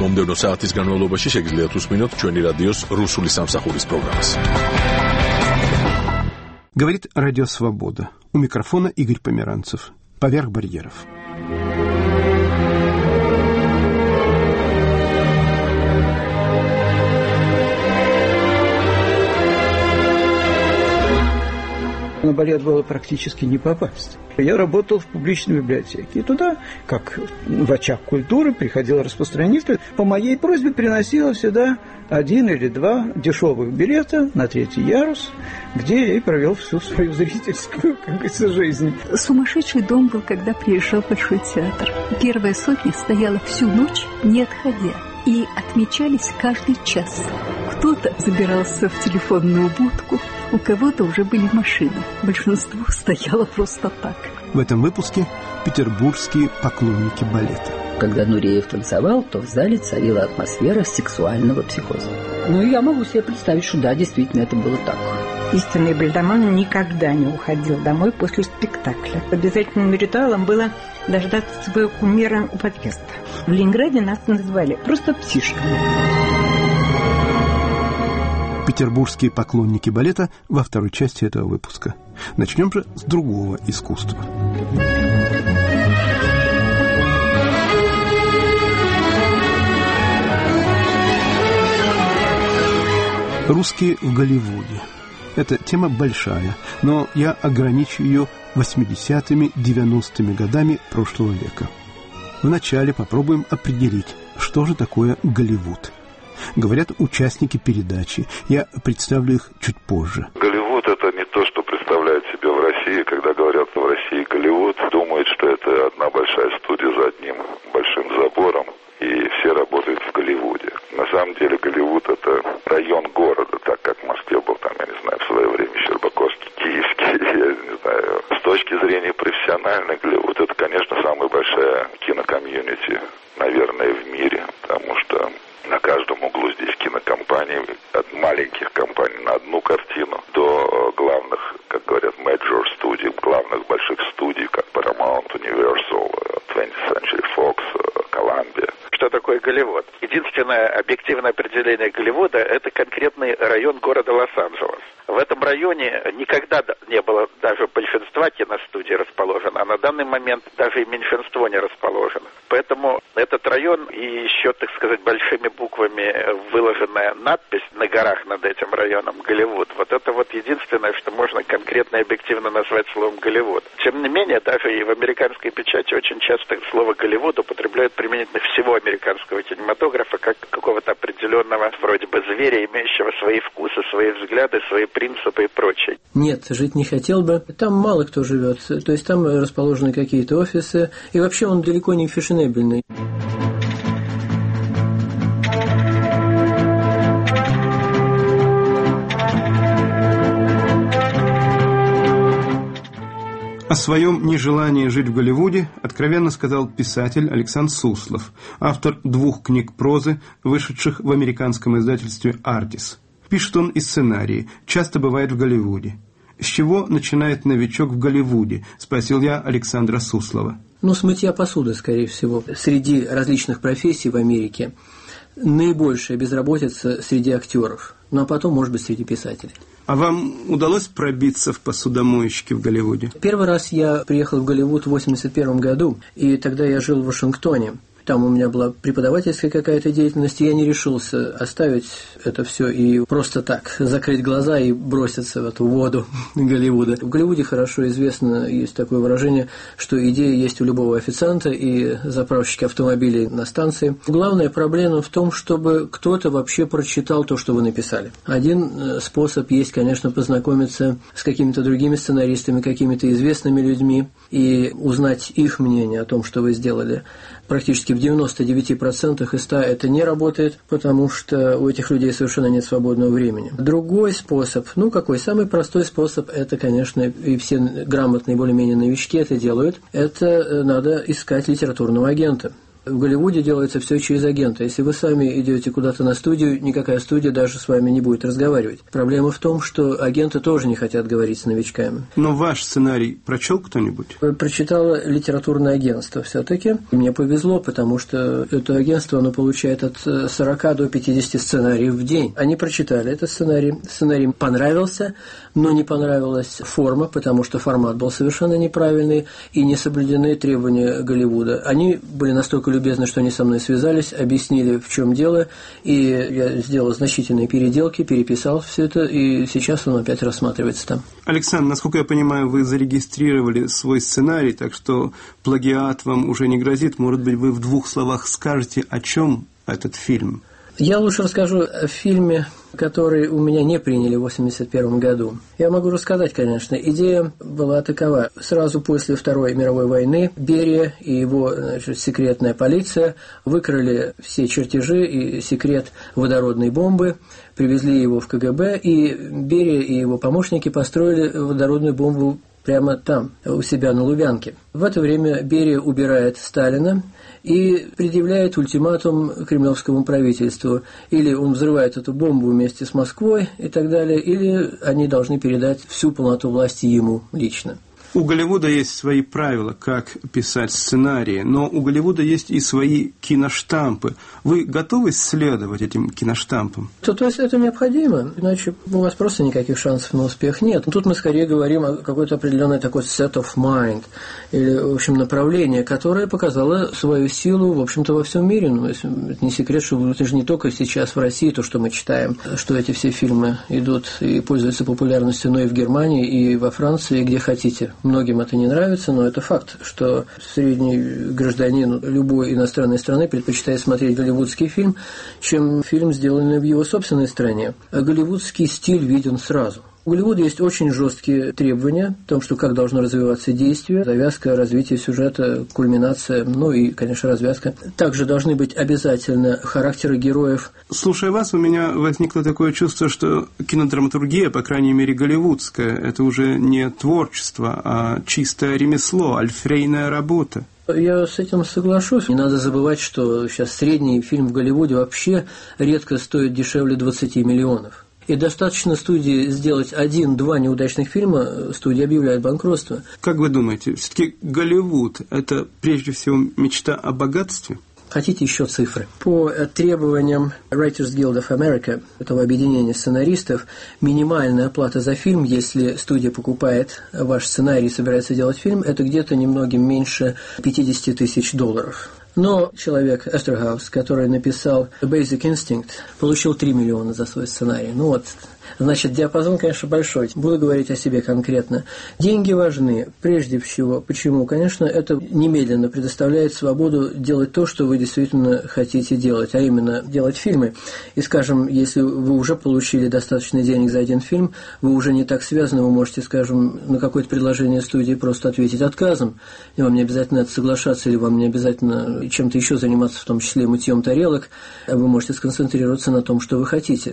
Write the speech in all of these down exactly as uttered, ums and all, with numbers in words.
მომდევნო საათის განმავლობაში შეგიძლიათ უსმინოთ ჩვენი რადიოს რუსული სამსახურის პროგრამას. Говорит Радио Свобода. У микрофона Игорь Померанцев. Поверх барьеров. На балет было практически не попасть. Я работал в публичной библиотеке. И туда, как в очаг культуры, приходил распространитель. По моей просьбе приносила всегда один или два дешевых билета на третий ярус, где я и провел всю свою зрительскую, как говорится, жизнь. Сумасшедший дом был, когда приезжал Большой театр. Первая сотня стояла всю ночь, не отходя. И отмечались каждый час. Кто-то забирался в телефонную будку, у кого-то уже были машины. Большинство стояло просто так. В этом выпуске петербургские поклонники балета. Когда Нуреев танцевал, то в зале царила атмосфера сексуального психоза. Ну, я могу себе представить, что да, действительно, это было так. Истинный бальдаман никогда не уходил домой после спектакля. Обязательным ритуалом было дождаться своего кумира у подъезда. В Ленинграде нас называли просто псишками. Петербургские поклонники балета во второй части этого выпуска. Начнем же с другого искусства. Русские в Голливуде. Эта тема большая, но я ограничу ее восьмидесятыми, девяностыми годами прошлого века. Вначале попробуем определить, что же такое Голливуд. Говорят участники передачи. Я представлю их чуть позже. Голливуд — это не то, что представляют себе в России. Когда говорят в России Голливуд, думают, что это одна большая студия за одним большим забором, и все работают в Голливуде. На самом деле Голливуд — это район города, так как в Москве был, там, я не знаю, в свое время Щербаковский, Киевский, я не знаю. С точки зрения профессиональной, Голливуд — это, конечно, самая большая кинокомьюнити, наверное, в мире, потому что на каждом углу здесь кинокомпании, от маленьких компаний на одну картину до главных, как говорят, major студий, главных больших студий, как Paramount, Universal, twentieth Century Fox, Columbia. Что такое Голливуд? Единственное объективное определение Голливуда – это конкретный район города Лос-Анджелес. В этом районе никогда не было даже большинства киностудий расположено, а на данный момент даже и меньшинство не расположено. Поэтому этот район и еще, так сказать, большими буквами выложенная надпись на горах над этим районом Голливуд. Вот это вот единственное, что можно конкретно и объективно назвать словом Голливуд. Тем не менее, даже и в американской печати очень часто слово Голливуд употребляют применительно всего американского кинематографа как какого-то определенного вроде бы зверя, имеющего свои вкусы, свои взгляды, свои принципы и прочее. Нет, жить не хотел бы. Там мало кто живет. То есть там расположены какие-то офисы. И вообще он далеко не фешенебельный. О своем нежелании жить в Голливуде откровенно сказал писатель Александр Суслов, автор двух книг прозы, вышедших в американском издательстве «Артис». Пишет он и сценарии, часто бывает в Голливуде. «С чего начинает новичок в Голливуде?» – спросил я Александра Суслова. Ну, с мытья посуды, скорее всего. Среди различных профессий в Америке наибольшая безработица среди актеров, ну а потом, может быть, среди писателей. А вам удалось пробиться в посудомоечке в Голливуде? Первый раз я приехал в Голливуд в восемьдесят первом году, и тогда я жил в Вашингтоне. Там у меня была преподавательская какая-то деятельность, и я не решился оставить это все и просто так закрыть глаза и броситься в эту воду Голливуда. В Голливуде хорошо известно, есть такое выражение, что идея есть у любого официанта и заправщика автомобилей на станции. Главная проблема в том, чтобы кто-то вообще прочитал то, что вы написали. Один способ есть, конечно, познакомиться с какими-то другими сценаристами, какими-то известными людьми и узнать их мнение о том, что вы сделали. Практически в девяноста девяти процентах из ста это не работает, потому что у этих людей совершенно нет свободного времени. Другой способ, ну какой? Самый простой способ, это, конечно, и все грамотные более-менее новички это делают, это надо искать литературного агента. В Голливуде делается все через агента. Если вы сами идете куда-то на студию, никакая студия даже с вами не будет разговаривать. Проблема в том, что агенты тоже не хотят говорить с новичками. Но ваш сценарий прочел кто-нибудь? Прочитало литературное агентство все-таки. Мне повезло, потому что это агентство, оно получает от сорока до пятидесяти сценариев в день. Они прочитали этот сценарий. Сценарий понравился, но не понравилась форма, потому что формат был совершенно неправильный и не соблюдены требования Голливуда. Они были настолько любезны, что они со мной связались, объяснили, в чем дело, и я сделал значительные переделки, переписал все это, и сейчас он опять рассматривается там. Александр, насколько я понимаю, вы зарегистрировали свой сценарий, так что плагиат вам уже не грозит. Может быть, вы в двух словах скажете, о чем этот фильм? Я лучше расскажу о фильме, который у меня не приняли в восемьдесят первом году. Я могу рассказать, конечно. Идея была такова. Сразу после Второй мировой войны Берия и его, значит, секретная полиция выкрали все чертежи и секрет водородной бомбы, привезли его в ка гэ бэ, и Берия и его помощники построили водородную бомбу прямо там, у себя на Лубянке. В это время Берия убирает Сталина и предъявляет ультиматум кремлевскому правительству. Или он взрывает эту бомбу вместе с Москвой и так далее, или они должны передать всю полноту власти ему лично. У Голливуда есть свои правила, как писать сценарии, но у Голливуда есть и свои киноштампы. Вы готовы следовать этим киноштампам? То, то есть это необходимо, иначе у вас просто никаких шансов на успех нет. Тут мы скорее говорим о какой-то определенной такой set of mind, или, в общем, направление, которое показало свою силу, в общем-то, во всем мире. Ну, это не секрет, что это же не только сейчас в России, то, что мы читаем, что эти все фильмы идут и пользуются популярностью, но и в Германии, и во Франции, и где хотите. Многим это не нравится, но это факт, что средний гражданин любой иностранной страны предпочитает смотреть голливудский фильм, чем фильм, сделанный в его собственной стране. А голливудский стиль виден сразу. У Голливуда есть очень жесткие требования о том, что как должно развиваться действие, завязка, развитие сюжета, кульминация, ну и, конечно, развязка. Также должны быть обязательно характеры героев. Слушая вас, у меня возникло такое чувство, что кинодраматургия, по крайней мере голливудская, это уже не творчество, а чистое ремесло, альфрейная работа. Я с этим соглашусь. Не надо забывать, что сейчас средний фильм в Голливуде вообще редко стоит дешевле двадцати миллионов. И достаточно студии сделать один-два неудачных фильма, студия объявляет банкротство. Как вы думаете, все-таки Голливуд – это прежде всего мечта о богатстве? Хотите еще цифры? По требованиям Writers Guild of America, этого объединения сценаристов, минимальная оплата за фильм, если студия покупает ваш сценарий и собирается делать фильм, это где-то немногим меньше пятьдесят тысяч долларов. Но человек Эстерхаус, который написал Basic Instinct, получил три миллиона за свой сценарий. Ну вот, значит, диапазон, конечно, большой. Буду говорить о себе конкретно. Деньги важны, прежде всего. Почему? Конечно, это немедленно предоставляет свободу делать то, что вы действительно хотите делать, а именно делать фильмы. И, скажем, если вы уже получили достаточно денег за один фильм, вы уже не так связаны, вы можете, скажем, на какое-то предложение студии просто ответить отказом. И вам не обязательно это соглашаться, или вам не обязательно чем-то еще заниматься, в том числе мытьем тарелок. Вы можете сконцентрироваться на том, что вы хотите.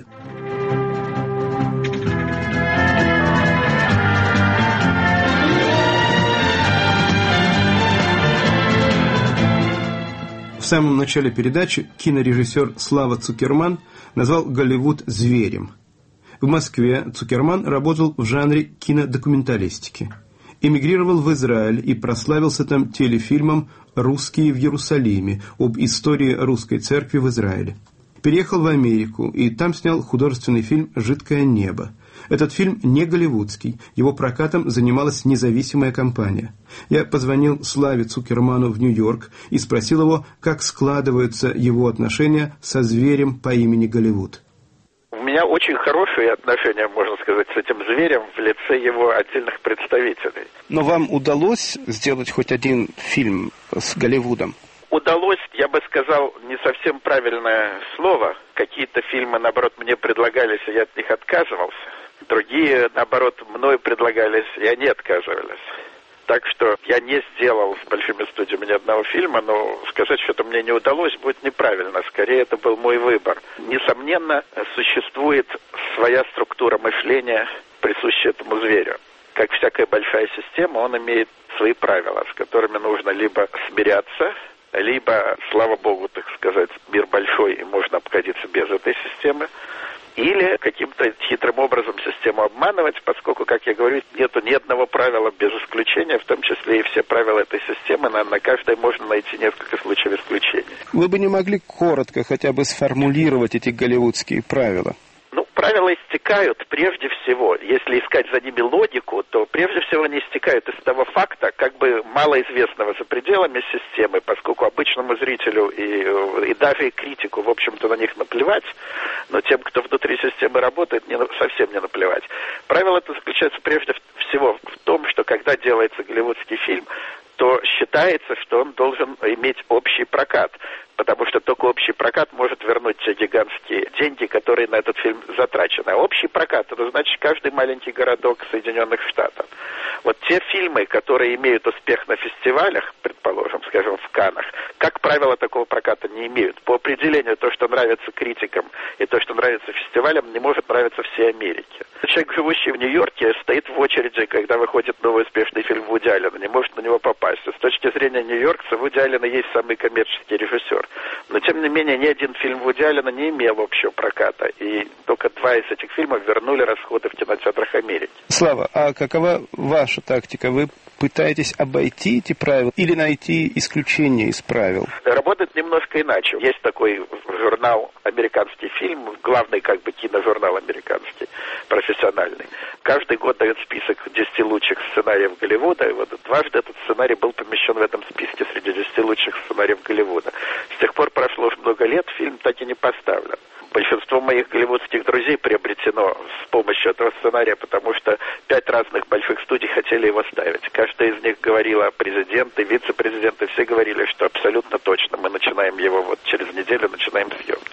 В самом начале передачи кинорежиссер Слава Цукерман назвал Голливуд зверем. В Москве Цукерман работал в жанре кинодокументалистики. Эмигрировал в Израиль и прославился там телефильмом «Русские в Иерусалиме» об истории русской церкви в Израиле. Переехал в Америку и там снял художественный фильм «Жидкое небо». Этот фильм не голливудский, его прокатом занималась независимая компания. Я позвонил Славе Цукерману в Нью-Йорк и спросил его, как складываются его отношения со зверем по имени Голливуд. У меня очень хорошие отношения, можно сказать, с этим зверем в лице его отдельных представителей. Но вам удалось сделать хоть один фильм с Голливудом? Удалось, я бы сказал, не совсем правильное слово. Какие-то фильмы, наоборот, мне предлагались, и я от них отказывался. Другие, наоборот, мной предлагались, и они отказывались. Так что я не сделал с большими студиями ни одного фильма, но сказать, что это мне не удалось, будет неправильно. Скорее, это был мой выбор. Несомненно, существует своя структура мышления, присущая этому зверю. Как всякая большая система, он имеет свои правила, с которыми нужно либо смиряться, либо, слава богу, так сказать, мир большой, и можно обходиться без этой системы, или каким-то хитрым образом систему обманывать, поскольку, как я говорю, нету ни одного правила без исключения, в том числе и все правила этой системы, на, на каждой можно найти несколько случаев исключения. Вы бы не могли коротко хотя бы сформулировать эти голливудские правила? Ну, правила истекают прежде всего, если искать за ними логику, то прежде всего они истекают из того факта, как бы малоизвестного за пределами системы, поскольку обычному зрителю и, и даже и критику, в общем-то, на них наплевать, но тем, кто внутри системы работает, не, совсем не наплевать. Правило это заключается прежде всего в том, что когда делается голливудский фильм, то считается, что он должен иметь общий прокат, потому что только общий прокат может вернуть те гигантские деньги, которые на этот фильм затрачены. А общий прокат, это значит каждый маленький городок Соединенных Штатов. Вот те фильмы, которые имеют успех на фестивалях, предположим, скажем, в Каннах, как правило, такого проката не имеют. По определению, то, что нравится критикам и то, что нравится фестивалям, не может нравиться всей Америке. Человек, живущий в Нью-Йорке, стоит в очереди, когда выходит новый успешный фильм Вуди Аллена, не может на него попасть. С точки зрения нью-йоркца, Вуди Аллена есть самый коммерческий режиссер. Но, тем не менее, ни один фильм Вуди Аллена не имел общего проката. И только два из этих фильмов вернули расходы в кинотеатрах Америки. Слава, а какова ваша тактика? Вы пытаетесь обойти эти правила или найти исключение из правил? Работает немножко иначе. Есть такой журнал «Американский фильм», главный как бы киножурнал американский, профессиональный. Каждый год дает список десяти лучших сценариев Голливуда, и вот дважды этот сценарий был помещен в этом списке среди десяти лучших сценариев Голливуда. С тех пор прошло уже много лет, фильм так и не поставлен. Большинство моих голливудских друзей приобретено с помощью этого сценария, потому что пять разных больших студий хотели его ставить. Каждая из них говорила, президенты, вице-президенты, все говорили, что абсолютно точно мы начинаем его вот через неделю, начинаем съемки.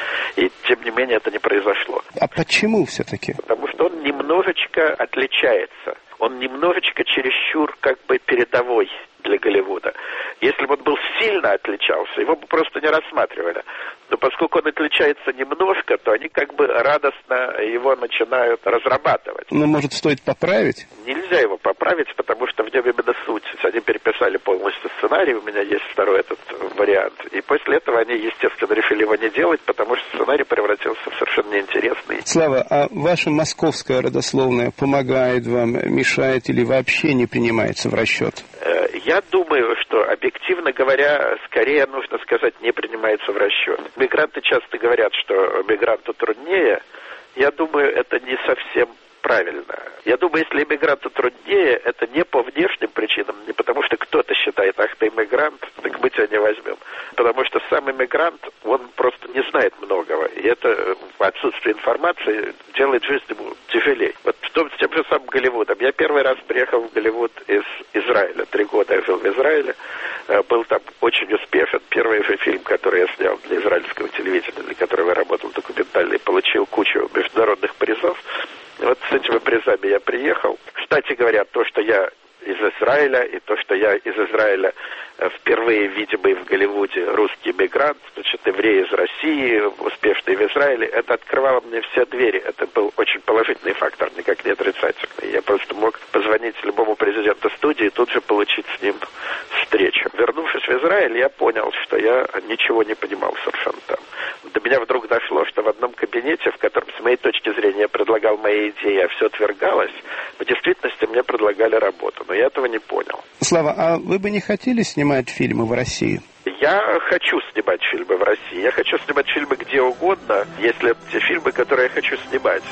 И тем не менее это не произошло. А почему все-таки? Потому что он немножечко отличается. Он немножечко чересчур как бы передовой для Голливуда. Если бы он был сильно отличался, его бы просто не рассматривали. Но поскольку он отличается немножко, то они как бы радостно его начинают разрабатывать. Но, может, стоит поправить? Нельзя его поправить, потому что в нем именно суть. Они переписали полностью сценарий, у меня есть второй этот вариант. И после этого они, естественно, решили его не делать, потому что сценарий превратился в совершенно неинтересный. Слава, а ваша московская родословная помогает вам, мешает или вообще не принимается в расчет? Я думаю, что, объективно говоря, скорее нужно сказать, не принимается в расчет. Мигранты часто говорят, что мигранту труднее. Я думаю, это не совсем правильно. Я думаю, если иммигранту труднее, это не по внешним причинам, не потому что кто-то считает, ах, ты иммигрант, так мы тебя не возьмем. Потому что сам иммигрант, он просто не знает многого. И это отсутствие информации делает жизнь ему тяжелее. Вот в том, с тем же самым Голливудом. Я первый раз приехал в Голливуд из Израиля. Три года я жил в Израиле. Был там очень успешен. Первый же фильм, который я снял для израильского телевидения, для которого я работал документальный, получил кучу международных призов. Вот с этими призами я приехал. Кстати говоря, то, что я из Израиля, и то, что я из Израиля впервые видимый в Голливуде русский мигрант, значит, еврей из России, успешный в Израиле, это открывало мне все двери. Это был очень положительный фактор, никак не отрицательный. Я просто мог позвонить любому президенту студии и тут же получить с ним встречу. Вернувшись в Израиль, я понял, что я ничего не понимал совершенно там. До меня вдруг дошло, что в одном кабинете, в котором, с моей точки зрения, я предлагал мои идеи, а все отвергалось, в действительности мне предлагали работу. Но я этого не понял. Слава, а вы бы не хотели снимать фильмы в России? Я хочу снимать фильмы в России. Я хочу снимать фильмы где угодно, если те фильмы, которые я хочу снимать.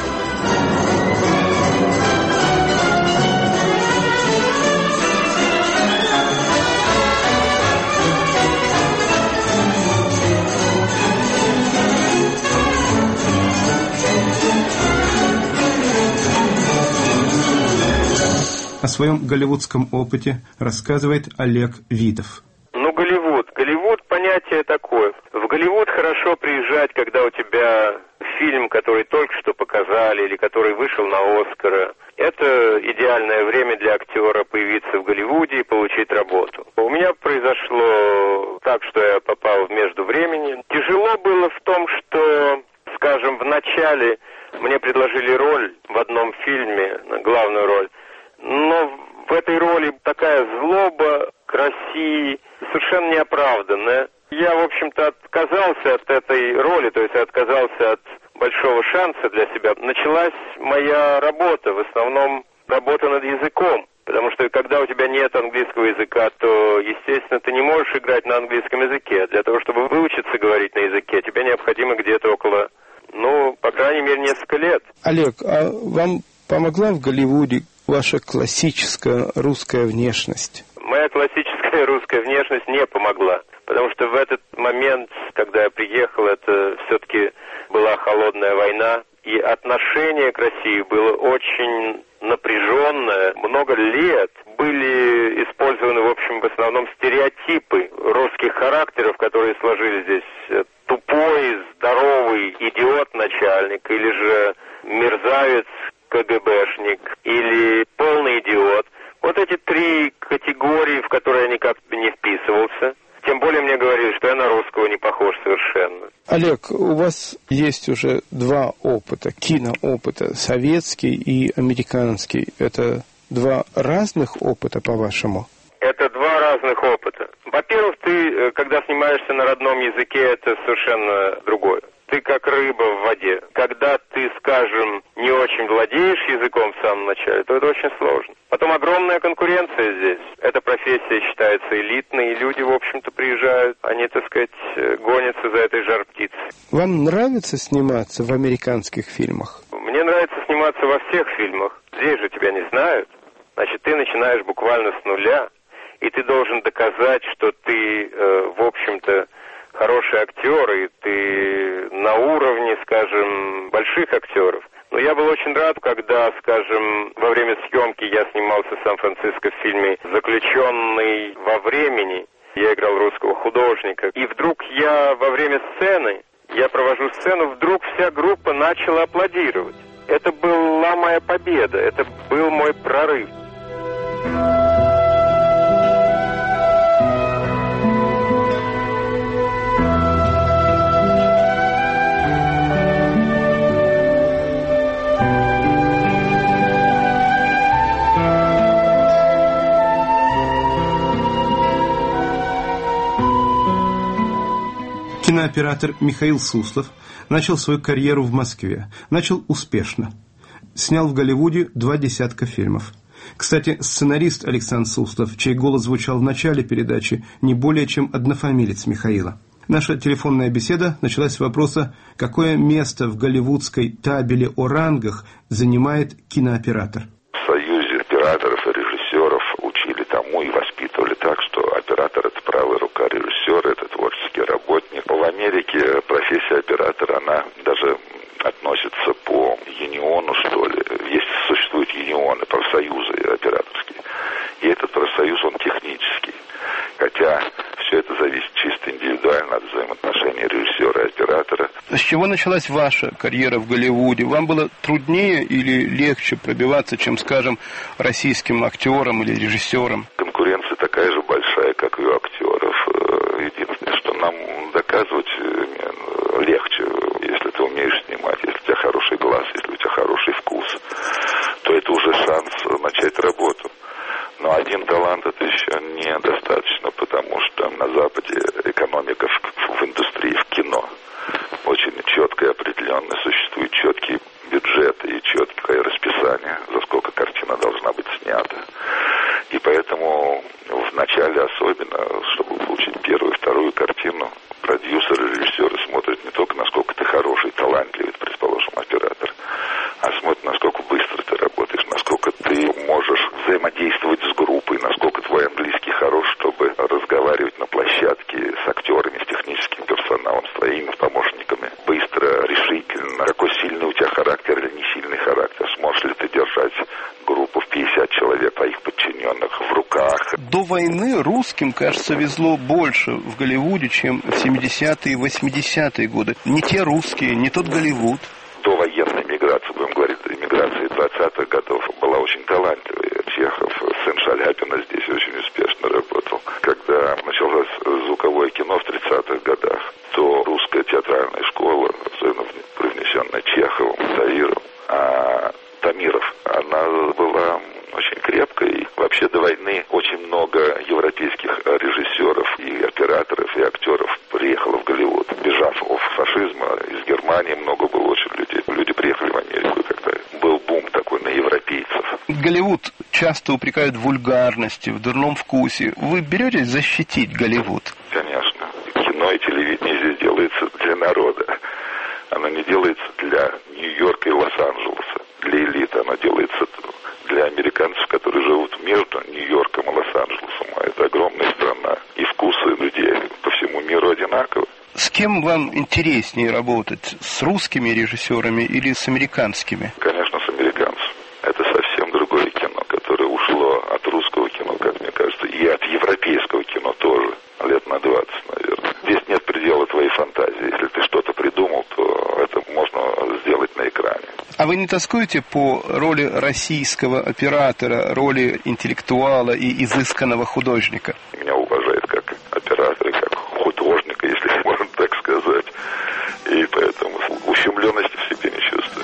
О своем голливудском опыте рассказывает Олег Видов. Ну, Голливуд. Голливуд понятие такое. В Голливуд хорошо приезжать, когда у тебя фильм, который только что показали, или который вышел на Оскара. Это идеальное время для актера появиться в Голливуде и получить работу. У меня произошло так, что я попал в междувремени. Тяжело было в том, что, скажем, в начале мне предложили роль в одном фильме, главную роль. Но в этой роли такая злоба, к России совершенно неоправданное. Я, в общем-то, отказался от этой роли, то есть отказался от большого шанса для себя. Началась моя работа, в основном работа над языком. Потому что когда у тебя нет английского языка, то, естественно, ты не можешь играть на английском языке. Для того, чтобы выучиться говорить на языке, тебе необходимо где-то около, ну, по крайней мере, несколько лет. Олег, а вам помогла в Голливуде ваша классическая русская внешность? Моя классическая русская внешность не помогла. Потому что в этот момент, когда я приехал, это все-таки была холодная война. И отношение к России было очень напряженное. Много лет были использованы, в общем, в основном стереотипы русских характеров, которые сложились здесь. Тупой, здоровый идиот-начальник, или же мерзавец, КГБшник, или полный идиот. Вот эти три категории, в которые я никак не вписывался. Тем более мне говорили, что я на русского не похож совершенно. Олег, у вас есть уже два опыта, киноопыта, советский и американский. Это два разных опыта, по-вашему? Это два разных опыта. Во-первых, ты, когда снимаешься на родном языке, это совершенно другое. Ты как рыба в воде. Когда ты, скажем, не очень владеешь языком в самом начале, то это очень сложно. Потом огромная конкуренция здесь. Эта профессия считается элитной, и люди, в общем-то, приезжают, они, так сказать, гонятся за этой жар-птицей. Вам нравится сниматься в американских фильмах? Мне нравится сниматься во всех фильмах. Здесь же тебя не знают. Значит, ты начинаешь буквально с нуля, и ты должен доказать, что ты, э, в общем-то, хороший актер, и ты на уровне, скажем, больших актеров. Но я был очень рад, когда, скажем, во время съемки я снимался в Сан-Франциско в фильме «Заключенный во времени». Я играл русского художника. И вдруг я во время сцены, я провожу сцену, вдруг вся группа начала аплодировать. Это была моя победа, это был мой прорыв. Кинооператор Михаил Суслов начал свою карьеру в Москве. Начал успешно. Снял в Голливуде два десятка фильмов. Кстати, сценарист Александр Суслов, чей голос звучал в начале передачи, не более чем однофамилец Михаила. Наша телефонная беседа началась с вопроса, какое место в голливудской табели о рангах занимает кинооператор. В Союзе операторов и режиссеров учили тому и воспитывали так, что оператор – это правая рука режиссера, это творческий работник. В Америке профессия оператора, она даже относится по юниону, что ли. Есть, существуют юнионы, профсоюзы операторские. И этот профсоюз, он технический. Хотя все это зависит чисто индивидуально от взаимоотношений режиссера и оператора. С чего началась ваша карьера в Голливуде? Вам было труднее или легче пробиваться, чем, скажем, российским актерам или режиссерам? Конкуренция такая же большая, как и у актеров. Единственное, что нам доказывать легче, если ты умеешь снимать, если у тебя хороший глаз, если у тебя хороший вкус, то это уже шанс начать работу. Но один талант это еще недостаточно, потому что на Западе экономика в, в индустрии, в кино очень четко и определенно. Существуют четкие бюджеты и четкое расписание, за сколько картина должна быть снята. И поэтому в начале особенно, чтобы получить первую и вторую картину, продюсеры, режиссеры смотрят не только, насколько ты хороший, талантливый, предположим, оператор, а смотрят, насколько быстро ты работаешь, насколько ты можешь взаимодействовать с группой, насколько твой английский хорош, чтобы разговаривать на площадке с актерами, с техническим персоналом, с твоими помощниками. Быстро, решительно. Какой сильный у тебя характер или не сильный характер. Сможешь ли ты держать группу в пятьдесят человек, твоих подчиненных, в руках. До войны русским, кажется, везло больше в Голливуде, чем в семидесятые и восьмидесятые годы. Не те русские, не тот Голливуд. Довоенная миграция, будем говорить, иммиграция двадцатых годов была очень талантливая. Чехов, сын Шаляпина здесь очень успешно работал. Когда началось звуковое кино в тридцатых годах, то русская театральная школа, особенно привнесенная Чеховым, Таиром, а Тамиров, она была очень крепкой. И вообще до войны очень много европейских европейских режиссеров и операторов, и актеров приехало в Голливуд. Бежав от фашизма, из Германии много было очень людей. Люди приехали в Америку, когда был бум такой на европейцев. Голливуд часто упрекают в вульгарности, в дурном вкусе. Вы беретесь защитить Голливуд? Конечно. Кино и телевидение здесь делается для народа. Оно не делается для Нью-Йорка и Лос-Анджелеса, для элиты. Оно делается для американцев, которые живут между Нью-Йорком и Лос-Анджелесом. А это огромная страна. И вкусы людей по всему миру одинаковы. С кем вам интереснее работать? С русскими режиссерами или с американскими? Конечно, с американцами. Это совсем другое кино, которое ушло от русского кино, как мне кажется, и от европейского кино тоже. Лет на двадцать, наверное. Здесь нет предела твоей фантазии. Если ты что-то придумал, то это можно сделать на экране. А вы не тоскуете по роли российского оператора, роли интеллектуала и изысканного художника? Меня уважают как оператора, как художника, если можно так сказать. И поэтому ущемленности в себе не чувствую.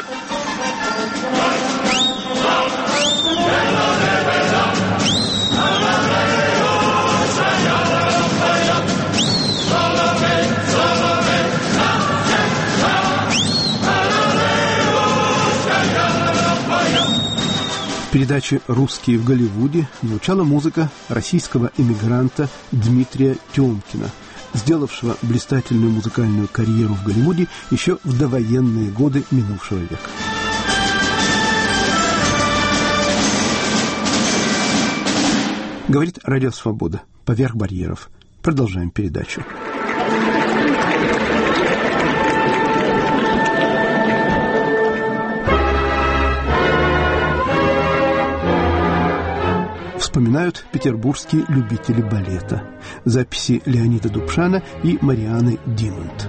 В передаче «Русские в Голливуде» звучала музыка российского эмигранта Дмитрия Тёмкина, сделавшего блистательную музыкальную карьеру в Голливуде еще в довоенные годы минувшего века. Говорит Радио Свобода. Поверх барьеров. Продолжаем передачу. Вспоминают петербургские любители балета. Записи Леонида Дубшана и Марианы Димонт.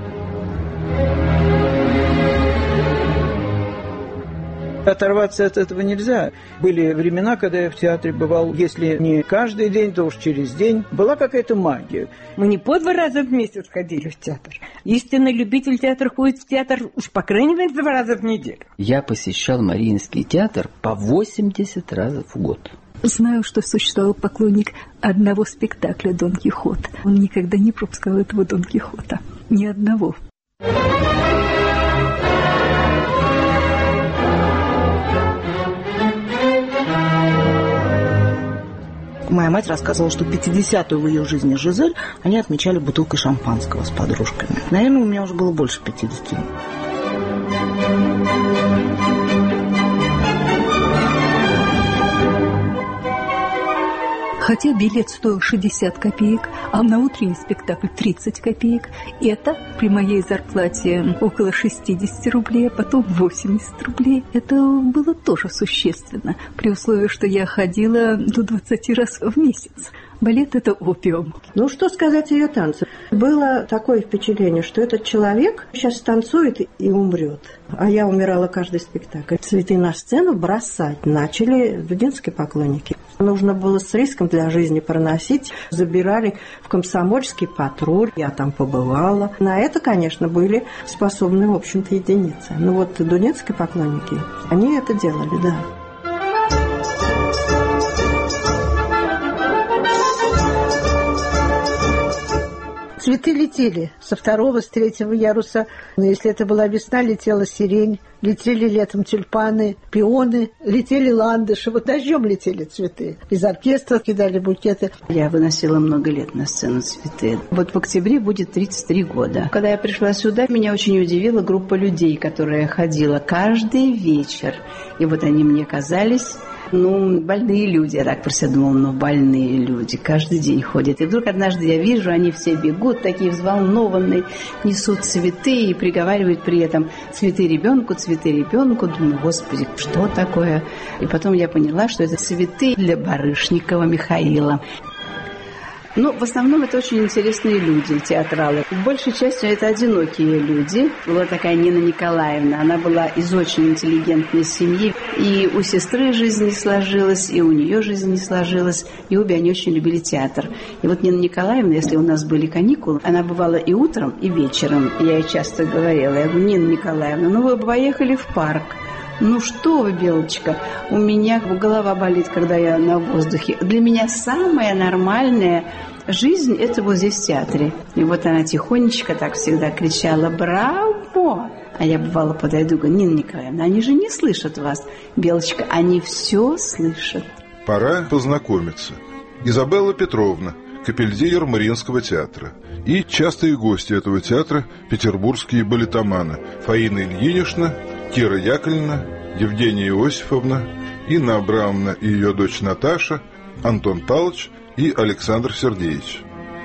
Оторваться от этого нельзя. Были времена, когда я в театре бывал, если не каждый день, то уж через день. Была какая-то магия. Мы не по два раза в месяц ходили в театр. Истинный любитель театра ходит в театр уж по крайней мере два раза в неделю. Я посещал Мариинский театр по восемьдесят раз в год. Знаю, что существовал поклонник одного спектакля «Дон Кихот». Он никогда не пропускал этого Дон Кихота. Ни одного. Моя мать рассказывала, что пятидесятую в ее жизни Жизель они отмечали бутылкой шампанского с подружками. Наверное, у меня уже было больше пятидесяти. Хотя билет стоил шестьдесят копеек, а на утренний спектакль тридцать копеек. И это при моей зарплате около шестьдесят рублей, а потом восемьдесят рублей. Это было тоже существенно, при условии, что я ходила до двадцати раз в месяц. Балет – это опиум. Ну, что сказать о ее танце? Было такое впечатление, что этот человек сейчас танцует и умрет. А я умирала каждый спектакль. Цветы на сцену бросать начали дудинские поклонники. Нужно было с риском для жизни проносить. Забирали в комсомольский патруль. Я там побывала. На это, конечно, были способны, в общем-то, единицы. Но вот дудинские поклонники, они это делали, да. Цветы летели со второго, с третьего яруса. Но если это была весна, летела сирень, летели летом тюльпаны, пионы, летели ландыши. Вот дождем летели цветы. Из оркестра кидали букеты. Я выносила много лет на сцену цветы. Вот в октябре будет тридцать три года. Когда я пришла сюда, меня очень удивила группа людей, которая ходила каждый вечер. И вот они мне казались... Ну, больные люди, я так про себя думала, ну, больные люди, каждый день ходят. И вдруг однажды я вижу, они все бегут, такие взволнованные, несут цветы и приговаривают при этом цветы ребенку, цветы ребенку. Думаю, господи, что такое? И потом я поняла, что это цветы для Барышникова Михаила. Ну, в основном это очень интересные люди, театралы. Большей частью это одинокие люди. Была такая Нина Николаевна, она была из очень интеллигентной семьи. И у сестры жизнь не сложилась, и у нее жизнь не сложилась. И обе они очень любили театр. И вот Нина Николаевна, если у нас были каникулы, она бывала и утром, и вечером. Я ей часто говорила, я говорю, Нина Николаевна, ну вы бы поехали в парк. Ну что вы, Белочка, у меня голова болит, когда я на воздухе. Для меня самая нормальная жизнь – это вот здесь в театре. И вот она тихонечко так всегда кричала «Браво!». А я бывало подойду и говорю: Нина Николаевна, они же не слышат вас. Белочка, они все слышат. Пора познакомиться. Изабелла Петровна, капельдинер Мариинского театра. И частые гости этого театра – петербургские балетоманы Фаина Ильинична, Кира Яковлевна, Евгения Иосифовна, Инна Абрамовна и ее дочь Наташа, Антон Павлович и Александр Сергеевич.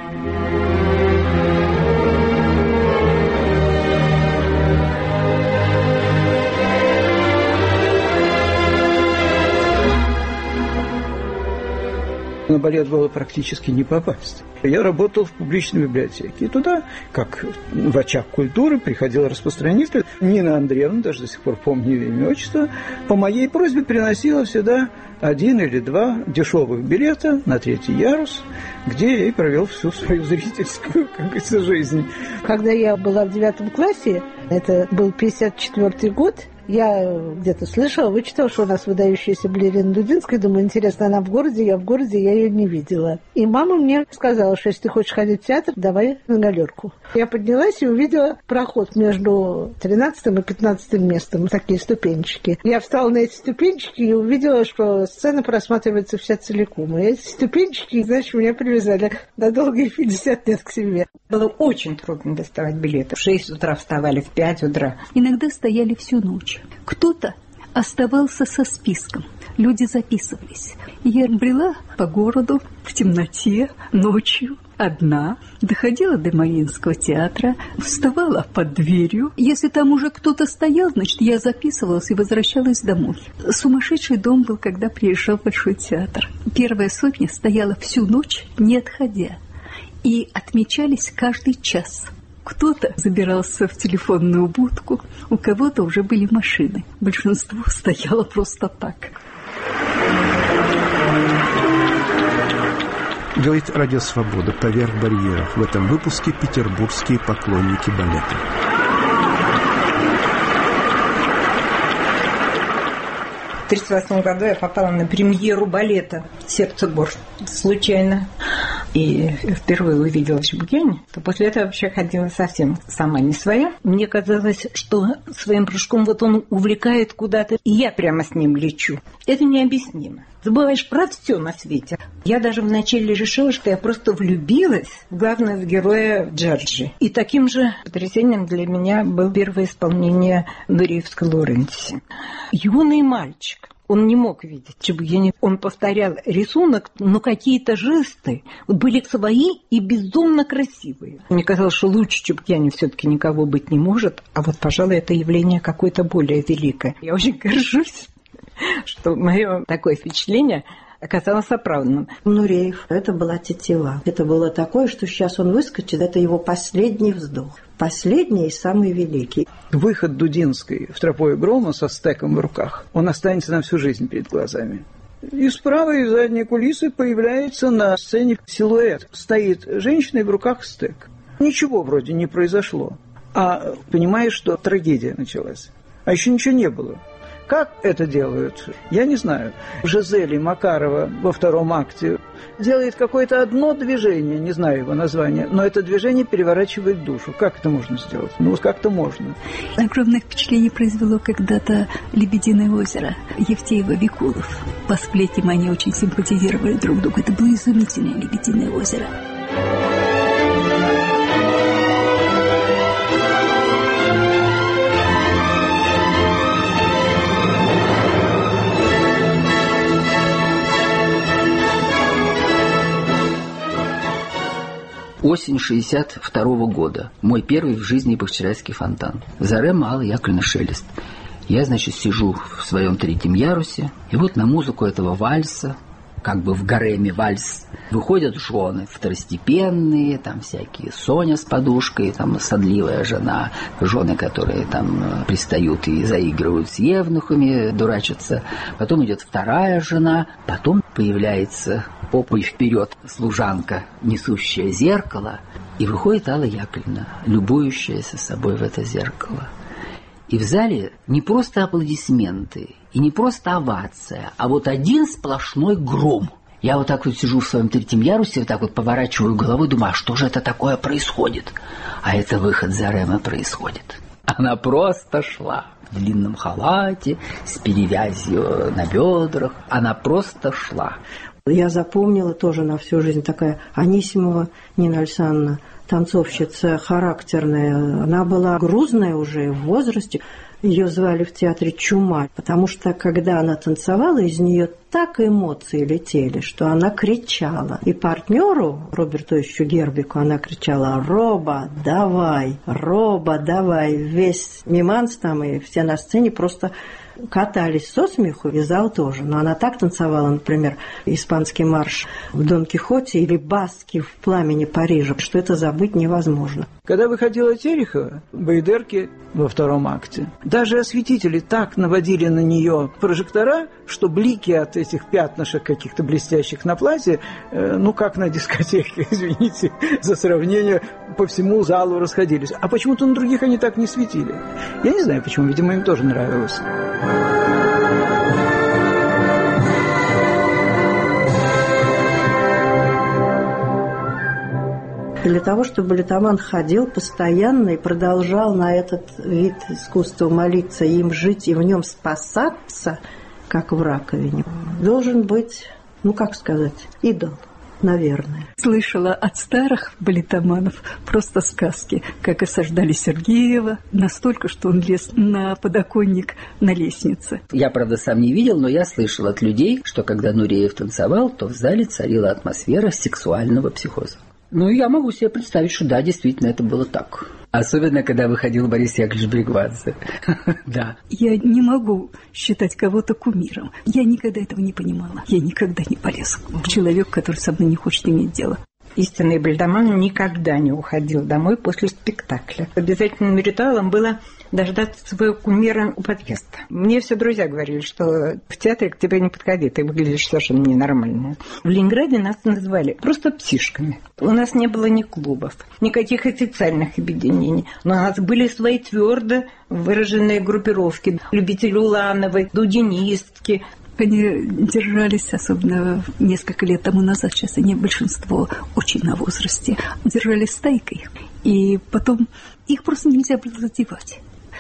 На балет было практически не попасть. Я работал в публичной библиотеке. И туда, как в очаг культуры, приходил распространитель. Нина Андреевна, даже до сих пор помню ее имя, отчество, по моей просьбе приносила всегда один или два дешевых билета на третий ярус, где я и провел всю свою зрительскую, как говорится, жизнь. Когда я была в девятом классе, это был пятьдесят четвёртый год, я где-то слышала, вычитала, что у нас выдающаяся балерина Дудинская. Думаю, интересно, она в городе, я в городе, я ее не видела. И мама мне сказала, что если ты хочешь ходить в театр, давай на галерку. Я поднялась и увидела проход между тринадцатым и пятнадцатым местом, такие ступенчики. Я встала на эти ступенчики и увидела, что сцена просматривается вся целиком. И эти ступенчики, значит, меня привязали на долгие пятьдесят лет к себе. Было очень трудно доставать билеты. В шесть утра вставали, в пять утра. Иногда стояли всю ночь. Кто-то оставался со списком. Люди записывались. Я брела по городу в темноте, ночью, одна, доходила до Мариинского театра, вставала под дверью. Если там уже кто-то стоял, значит, я записывалась и возвращалась домой. Сумасшедший дом был, когда приезжал в Большой театр. Первая сотня стояла всю ночь, не отходя. И отмечались каждый час. Кто-то забирался в телефонную будку, у кого-то уже были машины. Большинство стояло просто так. Говорит Радио Свобода «Поверх барьеров». В этом выпуске петербургские поклонники балета. В тридцать восьмом году я попала на премьеру балета «Сердце гор» случайно. И впервые увидела Чебукяне, то после этого вообще ходила совсем сама не своя. Мне казалось, что своим прыжком вот он увлекает куда-то, и я прямо с ним лечу. Это необъяснимо. Забываешь про все на свете. Я даже вначале решила, что я просто влюбилась в главного героя Джорджи. И таким же потрясением для меня было первое исполнение Нуриевской Лоренси. Юный мальчик. Он не мог видеть Чебукяне. Он повторял рисунок, но какие-то жесты были свои и безумно красивые. Мне казалось, что лучше Чебукяне все-таки никого быть не может. А вот, пожалуй, это явление какое-то более великое. Я очень горжусь, что мое такое впечатление оказалось оправданным. Нуреев, это была тетива. Это было такое, что сейчас он выскочит, это его последний вздох. Последний и самый великий. Выход Дудинской в «Тропое грома» со стеком в руках, он останется на всю жизнь перед глазами. И справа и задней кулисы появляется на сцене силуэт. Стоит женщина и в руках стек. Ничего вроде не произошло. А понимаешь, что трагедия началась. А еще ничего не было. Как это делают, я не знаю. Жизель Макарова во втором акте делает какое-то одно движение, не знаю его название, но это движение переворачивает душу. Как это можно сделать? Ну, как-то можно. Огромное впечатление произвело когда-то «Лебединое озеро» Евтеева-Викулов. По сплетням они очень симпатизировали друг другу. Это было изумительное «Лебединое озеро». Осень шестьдесят второго года. Мой первый в жизни Бахчисарайский фонтан. Зарема Алла Яковлевна Шелест. Я, значит, сижу в своем третьем ярусе, и вот на музыку этого вальса, как бы в гареме вальс, выходят жены второстепенные, там всякие Соня с подушкой, там садливая жена, жены, которые там пристают и заигрывают с евнухами, дурачатся. Потом идет вторая жена, потом появляется попой вперед служанка, несущая зеркало, и выходит Алла Яковлевна, любующаяся собой в это зеркало. И в зале не просто аплодисменты, и не просто овация, а вот один сплошной гром. Я вот так вот сижу в своем третьем ярусе, вот так вот поворачиваю головой, думаю, а что же это такое происходит? А это выход Зарема происходит. Она просто шла в длинном халате, с перевязью на бедрах. Она просто шла. Я запомнила тоже на всю жизнь такая Анисимова Нина Александровна, танцовщица характерная. Она была грузная уже в возрасте. Ее звали в театре Чума, потому что, когда она танцевала, из нее так эмоции летели, что она кричала. И партнеру, Роберту Ильичу Гербику, она кричала: «Роба, давай! Роба, давай!» Весь Миманс там и все на сцене просто катались со смеху, и зал тоже. Но она так танцевала, например, испанский марш в Дон Кихоте или баски в пламени Парижа, что это забыть невозможно. Когда выходила Терехова, Байдерки во втором акте, даже осветители так наводили на нее прожектора, что блики от этих пятнышек каких-то блестящих на платье, э, ну, как на дискотеке, извините за сравнение, по всему залу расходились. А почему-то на других они так не светили. Я не знаю, почему, видимо, им тоже нравилось. Для того, чтобы балетоман ходил постоянно и продолжал на этот вид искусства молиться, им жить и в нем спасаться, как в раковине, должен быть, ну, как сказать, идол. Наверное. Слышала от старых балетоманов просто сказки, как осаждали Сергеева, настолько, что он лез на подоконник на лестнице. Я, правда, сам не видел, но я слышал от людей, что когда Нуреев танцевал, то в зале царила атмосфера сексуального психоза. Ну, я могу себе представить, что да, действительно, это было так. Особенно, когда выходил Борис Яковлевич Бригвадзе. Да. Я не могу считать кого-то кумиром. Я никогда этого не понимала. Я никогда не полез к человеку, который со мной не хочет иметь дело. Истинный балетоман никогда не уходил домой после спектакля. Обязательным ритуалом было дождаться своего кумира у подъезда. Мне все друзья говорили, что в театре к тебе не подходи, ты выглядишь совершенно ненормально. В Ленинграде нас называли просто псишками. У нас не было ни клубов, никаких официальных объединений, но у нас были свои твердо выраженные группировки. Любители Улановой, дудинистки. Они держались, особенно несколько лет тому назад, сейчас они большинство очень на возрасте, держались стайкой. И потом их просто нельзя было задевать.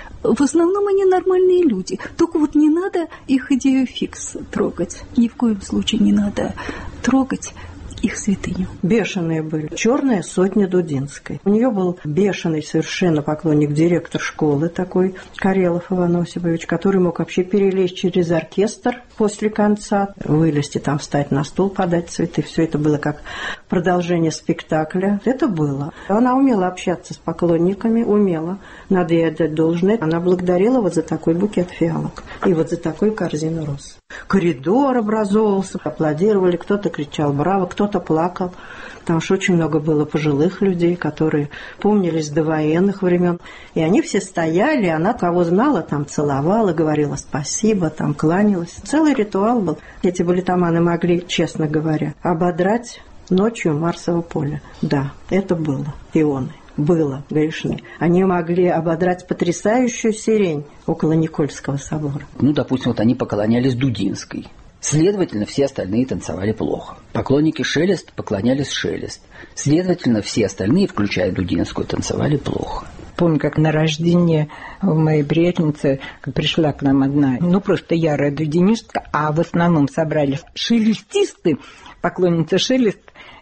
В основном они нормальные люди. Только вот не надо их идею фикс трогать. Ни в коем случае не надо трогать их святыню. Бешеные были. Черная сотня Дудинской. У нее был бешеный совершенно поклонник, директор школы такой, Карелов Иван Осипович, который мог вообще перелезть через оркестр после конца, вылезти там, встать на стул, подать цветы. Все это было как продолжение спектакля. Это было. Она умела общаться с поклонниками, умела. Надо ей отдать должное. Она благодарила вот за такой букет фиалок и вот за такую корзину роз. Коридор образовывался, аплодировали, кто-то кричал «браво», кто-то плакал. Потому что очень много было пожилых людей, которые помнились до военных времен. И они все стояли, она кого знала, там целовала, говорила спасибо, там кланялась. Целый ритуал был. Эти балетоманы могли, честно говоря, ободрать ночью Марсово поле. Да, это было. Пионы. Было грешны. Они могли ободрать потрясающую сирень около Никольского собора. Ну, допустим, вот они поклонялись Дудинской. Следовательно, все остальные танцевали плохо. Поклонники Шелест поклонялись Шелест. Следовательно, все остальные, включая Дудинскую, танцевали плохо. Помню, как на рождение у моей приятельницы пришла к нам одна, ну, просто ярая дудинистка, а в основном собрались шелестисты, поклонницы Шелест,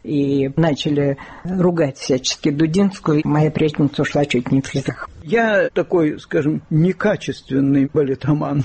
и начали ругать всячески Дудинскую. Моя приятельница ушла чуть не в слезах. Я такой, скажем, некачественный балетоман.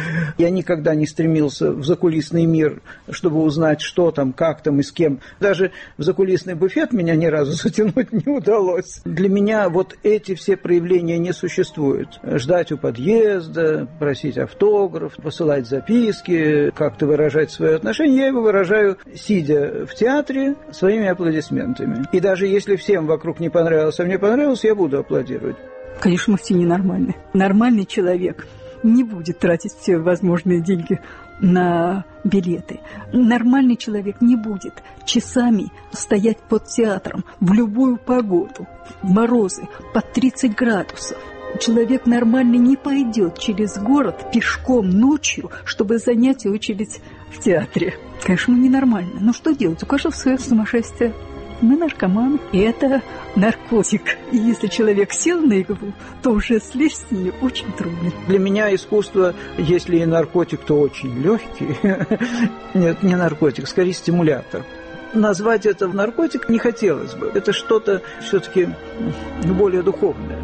Я никогда не стремился в закулисный мир, чтобы узнать, что там, как там и с кем. Даже в закулисный буфет меня ни разу затянуть не удалось. Для меня вот эти все проявления не существуют. Ждать у подъезда, просить автограф, посылать записки, как-то выражать свое отношение. Я его выражаю, сидя в театре, своими аплодисментами. И даже если всем вокруг не понравилось, а мне понравилось, я буду аплодировать. Конечно, мы все ненормальны. Нормальный человек не будет тратить все возможные деньги на билеты. Нормальный человек не будет часами стоять под театром в любую погоду, в морозы, под тридцать градусов. Человек нормально не пойдет через город пешком ночью, чтобы занять очередь в театре. Конечно, ненормально. Но что делать? У каждого свое сумасшествие. Мы наркоманы, и это наркотик. И если человек сел на иглу, то уже слезть с нее очень трудно. Для меня искусство, если и наркотик, то очень легкий. Нет, не наркотик, скорее стимулятор. Назвать это наркотик не хотелось бы. Это что-то все-таки более духовное.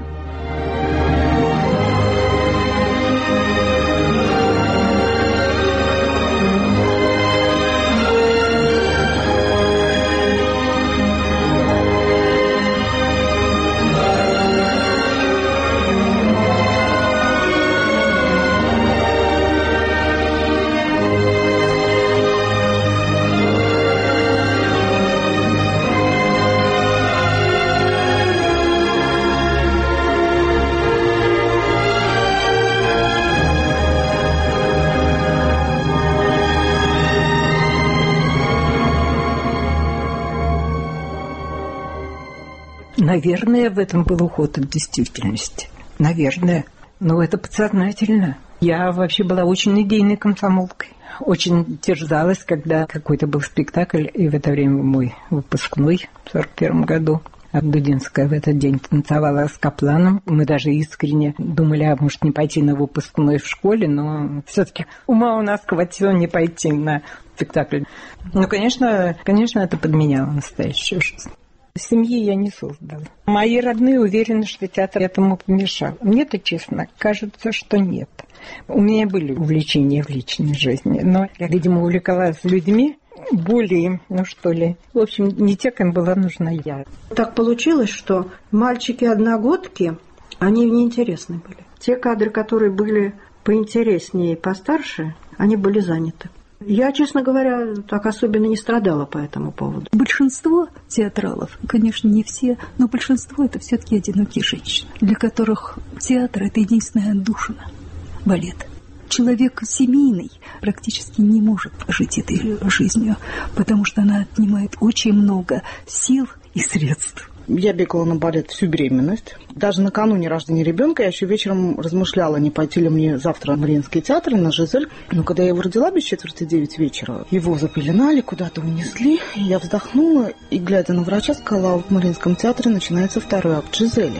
Наверное, в этом был уход от действительности. Наверное. Но это подсознательно. Я вообще была очень идейной комсомолкой. Очень терзалась, когда какой-то был спектакль, и в это время мой выпускной в сорок первом году. А Дудинская в этот день танцевала с Капланом. Мы даже искренне думали, а может не пойти на выпускной в школе, но все-таки ума у нас хватило не пойти на спектакль. Ну, конечно, конечно, это подменяло настоящую жизнь. Семьи я не создала. Мои родные уверены, что театр этому помешал. Мне-то, честно, кажется, что нет. У меня были увлечения в личной жизни, но я, видимо, увлекалась людьми более, ну что ли, в общем, не те, кем была нужна я. Так получилось, что мальчики-одногодки, они неинтересны были. Те кадры, которые были поинтереснее и постарше, они были заняты. Я, честно говоря, так особенно не страдала по этому поводу. Большинство театралов, конечно, не все, но большинство – это все-таки одинокие женщины, для которых театр – это единственная отдушина, балет. Человек семейный практически не может жить этой жизнью, потому что она отнимает очень много сил и средств. Я бегала на балет всю беременность. Даже накануне рождения ребенка я еще вечером размышляла, не пойти ли мне завтра в Мариинский театр на «Жизель». Но когда я его родила без четверти девять вечера, его запеленали, куда-то унесли. Я вздохнула и, глядя на врача, сказала, в Мариинском театре начинается второй акт «Жизели».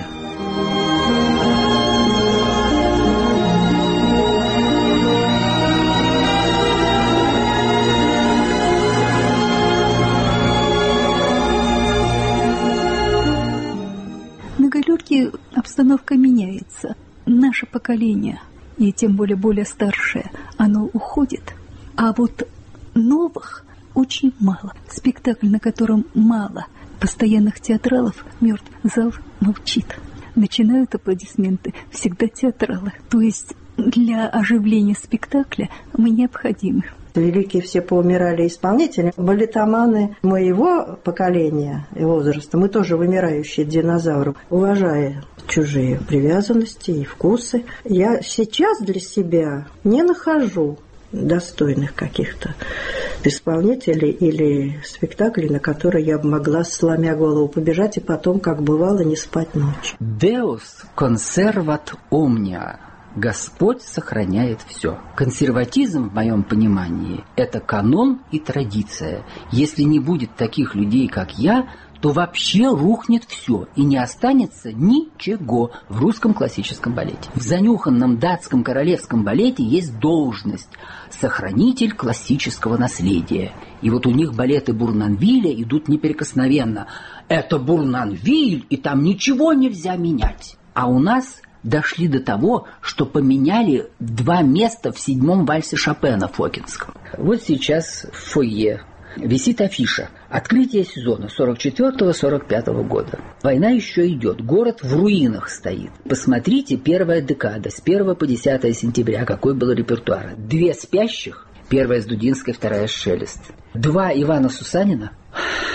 Обстановка меняется. Наше поколение, и тем более более старшее, оно уходит. А вот новых очень мало. Спектакль, на котором мало постоянных театралов, мертв. Зал молчит. Начинают аплодисменты всегда театралы. То есть для оживления спектакля мы необходимы. Великие все поумирали исполнители. Балетоманы моего поколения и возраста, мы тоже вымирающие динозавры, уважая чужие привязанности и вкусы. Я сейчас для себя не нахожу достойных каких-то исполнителей или спектаклей, на которые я бы могла, сломя голову, побежать и потом, как бывало, не спать ночью. Deus conservat omnia. Господь сохраняет все. Консерватизм, в моем понимании, это канон и традиция. Если не будет таких людей, как я, то вообще рухнет все, и не останется ничего в русском классическом балете. В занюханном датском королевском балете есть должность сохранитель классического наследия. И вот у них балеты Бурнанвиля идут неприкосновенно. Это Бурнанвиль, и там ничего нельзя менять. А у нас дошли до того, что поменяли два места в седьмом вальсе Шопена Фокинском. Вот сейчас в фойе висит афиша «Открытие сезона сорок четвёртого сорок пятого года». Война еще идет, город в руинах стоит. Посмотрите, первая декада, с первого по десятое сентября, какой был репертуар. Две спящих, первая с Дудинской, вторая с Шелест. Два Ивана Сусанина,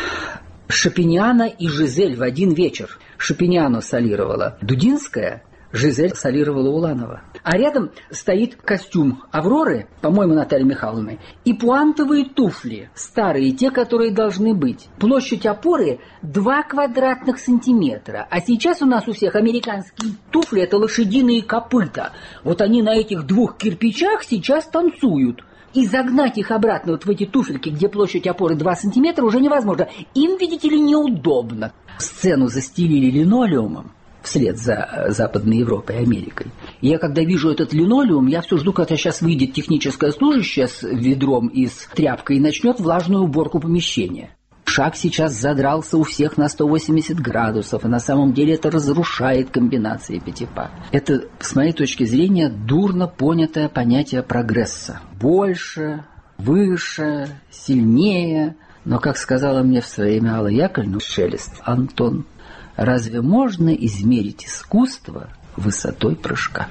Шопениана и Жизель в один вечер. Шопениану солировала Дудинская, Жизель солировала Уланова. А рядом стоит костюм Авроры, по-моему, Натальи Михайловны, и пуантовые туфли, старые, те, которые должны быть. Площадь опоры два квадратных сантиметра. А сейчас у нас у всех американские туфли – это лошадиные копыта. Вот они на этих двух кирпичах сейчас танцуют. И загнать их обратно вот в эти туфельки, где площадь опоры два сантиметра, уже невозможно. Им, видите ли, неудобно. Сцену застелили линолеумом вслед за Западной Европой и Америкой. И я, когда вижу этот линолеум, я все жду, когда сейчас выйдет техническая служащая с ведром и с тряпкой и начнет влажную уборку помещения. Шаг сейчас задрался у всех на сто восемьдесят градусов, и на самом деле это разрушает комбинации Пятипа. Это, с моей точки зрения, дурно понятое понятие прогресса. Больше, выше, сильнее. Но, как сказала мне в свое время Алла Яковлевна Шелест, Антон, разве можно измерить искусство высотой прыжка?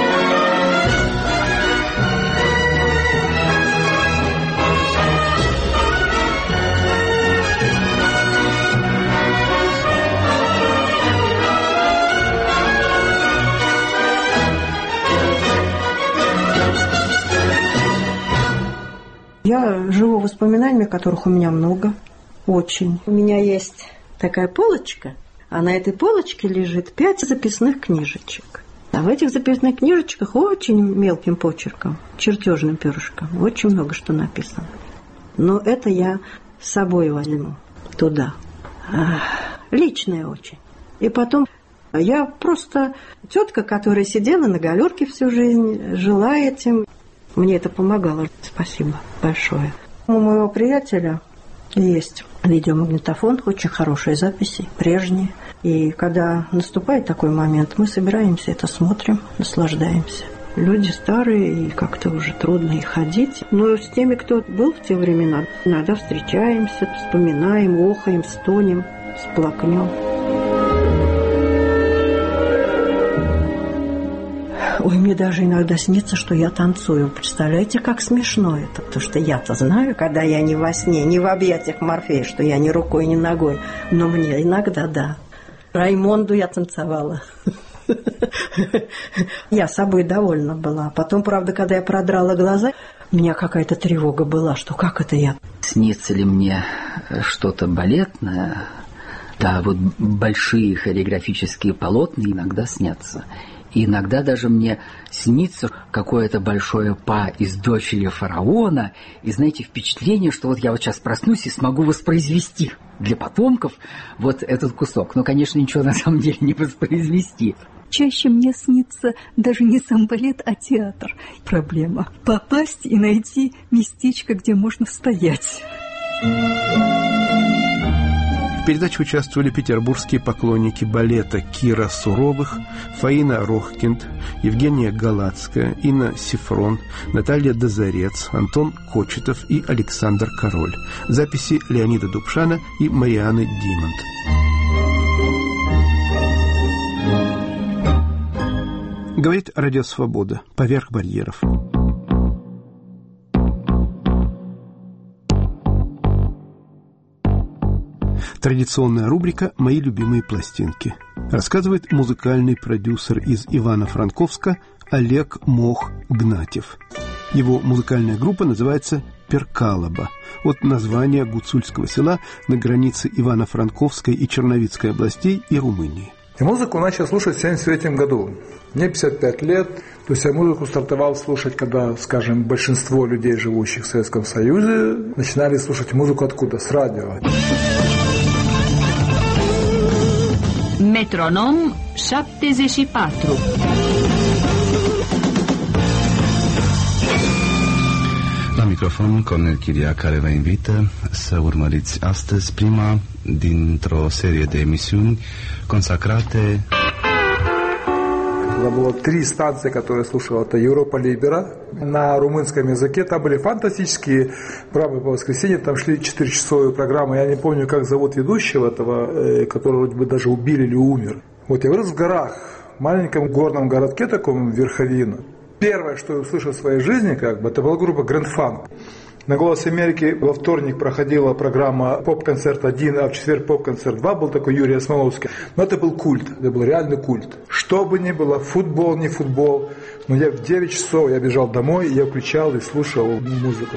Я живу воспоминаниями, которых у меня много, очень. У меня есть такая полочка, а на этой полочке лежит пять записных книжечек. А в этих записных книжечках очень мелким почерком, чертежным перышком, очень много что написано. Но это я с собой возьму туда. Личное очень. И потом я просто тетка, которая сидела на галерке всю жизнь, жила этим. Мне это помогало. Спасибо большое. У моего приятеля есть видеомагнитофон, очень хорошие записи, прежние. И когда наступает такой момент, мы собираемся, это смотрим, наслаждаемся. Люди старые, и как-то уже трудно и ходить. Но с теми, кто был в те времена, иногда встречаемся, вспоминаем, охаем, стонем, сплакнем. Ой, мне даже иногда снится, что я танцую. Представляете, как смешно это? Потому что я-то знаю, когда я не во сне, не в объятиях Морфея, что я ни рукой, ни ногой. Но мне иногда, да. Раймонду я танцевала. Я собой довольна была. Потом, правда, когда я продрала глаза, у меня какая-то тревога была, что как это я? Снится ли мне что-то балетное? Да, вот большие хореографические полотна иногда снятся. И иногда даже мне снится какое-то большое па из «Дочери фараона», и, знаете, впечатление, что вот я вот сейчас проснусь и смогу воспроизвести для потомков вот этот кусок. Но, конечно, ничего на самом деле не воспроизвести. Чаще мне снится даже не сам балет, а театр. Проблема – попасть и найти местечко, где можно стоять. В передаче участвовали петербургские поклонники балета Кира Суровых, Фаина Рохкинд, Евгения Галацкая, Инна Сифрон, Наталья Дозорец, Антон Кочетов и Александр Король. Записи Леонида Дубшана и Марианы Димонт. Говорит Радио Свобода. Поверх барьеров. Традиционная рубрика «Мои любимые пластинки». Рассказывает музыкальный продюсер из Ивано-Франковска Олег Мох Гнатьев. Его музыкальная группа называется «Перкалаба» от названия гуцульского села на границе Ивано-Франковской и Черновицкой областей и Румынии. И музыку начал слушать в семьдесят третьем году. Мне пятьдесят пять лет. То есть я музыку стартовал слушать, когда, скажем, большинство людей, живущих в Советском Союзе, начинали слушать музыку откуда? С радио. Metronom șaptezeci și patru. La microfon, Cornel Chiria, care vă invită să urmăriți astăzi prima dintr-o serie de emisiuni consacrate. Тогда было три станции, которые я слушал. Это Европа Либера на румынском языке. Там были фантастические программы по воскресеньям. Там шли четырехчасовые программы. Я не помню, как зовут ведущего этого, который вроде бы даже убили или умер. Вот я вырос в горах, в маленьком горном городке таком, Верховина. Первое, что я услышал в своей жизни, как бы, это была группа Grand Funk. На «Голос Америки» во вторник проходила программа «Поп-концерт один», а в четверг «Поп-концерт два». Был такой Юрий Осмоловский. Но это был культ, это был реальный культ. Что бы ни было, футбол, не футбол, но я в девять часов я бежал домой, я включал и слушал музыку.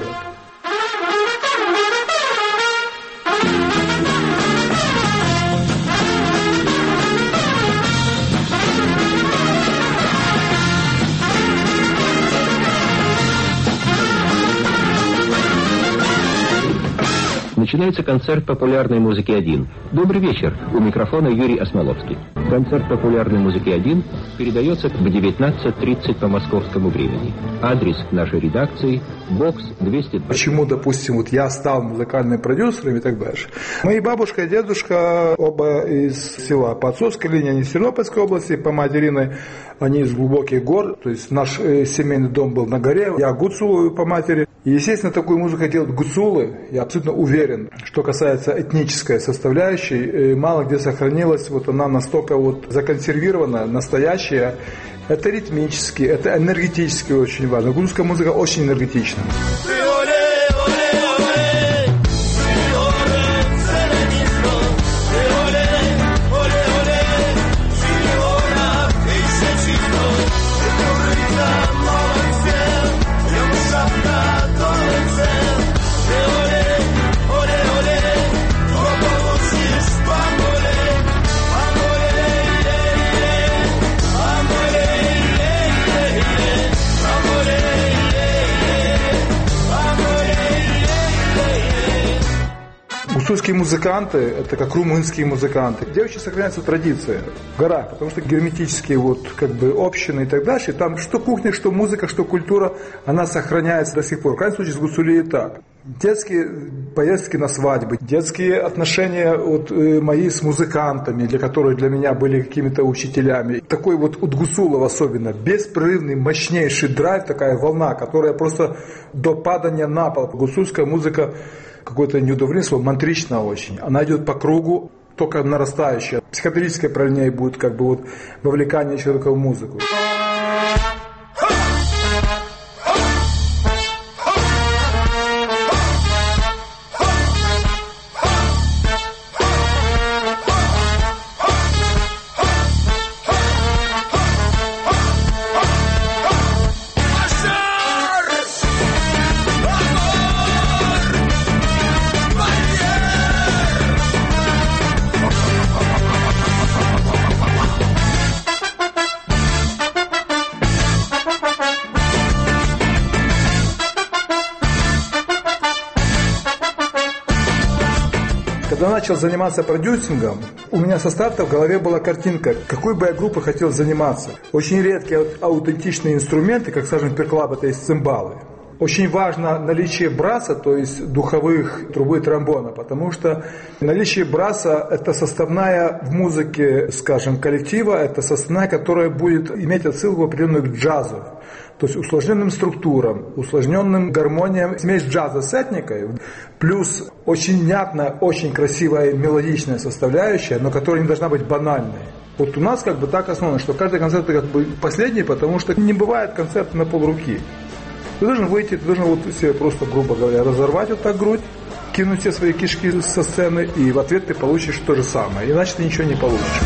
Начинается концерт популярной музыки один. Добрый вечер. У микрофона Юрий Осмоловский. Концерт популярной музыки один передается в девятнадцать тридцать по московскому времени. Адрес нашей редакции – бокс двести. Почему, допустим, вот я стал музыкальным продюсером и так дальше. Мои бабушка и дедушка оба из села. По отцовской линии они из Тернопольской области, по материной они из глубоких гор. То есть наш э, семейный дом был на горе. Я гуцул по матери. И, естественно, такую музыку делают гуцулы. Я абсолютно уверен, что касается этнической составляющей, мало где сохранилась, вот она настолько вот законсервирована, настоящая. Это ритмически, это энергетически очень важно. Гуцульская музыка очень энергетична. Гуцульские музыканты, это как румынские музыканты. Где очень сохраняется традиция? В горах, потому что герметические вот как бы общины и так дальше, там что кухня, что музыка, что культура, она сохраняется до сих пор. В крайнем случае с гуцулей так. Детские поездки на свадьбы, детские отношения вот, э, мои с музыкантами, для которых для меня были какими-то учителями. Такой вот у гуцулов особенно беспрерывный, мощнейший драйв, такая волна, которая просто до падания на пол. Гуцульская музыка какое-то неудобное слово, мантричная очень. Она идет по кругу, только нарастающая. Психоделическое правильнее будет как бы вот вовлекание человека в музыку. Когда начал заниматься продюсингом, у меня со старта в голове была картинка, какой бы я группой хотел заниматься. Очень редкие аутентичные инструменты, как, скажем, перклаб, это есть цимбалы. Очень важно наличие браса, то есть духовых, трубы, тромбона, потому что наличие браса – это составная в музыке, скажем, коллектива, это составная, которая будет иметь отсылку определенную к джазу. То есть усложненным структурам, усложненным гармониям, смесь джаза с этникой, плюс очень внятная, очень красивая мелодичная составляющая, но которая не должна быть банальной. Вот у нас как бы так основано, что каждый концерт как бы последний, потому что не бывает концерта на полруки. Ты должен выйти, ты должен вот себе просто, грубо говоря, разорвать вот так грудь, кинуть все свои кишки со сцены, и в ответ ты получишь то же самое, иначе ты ничего не получишь.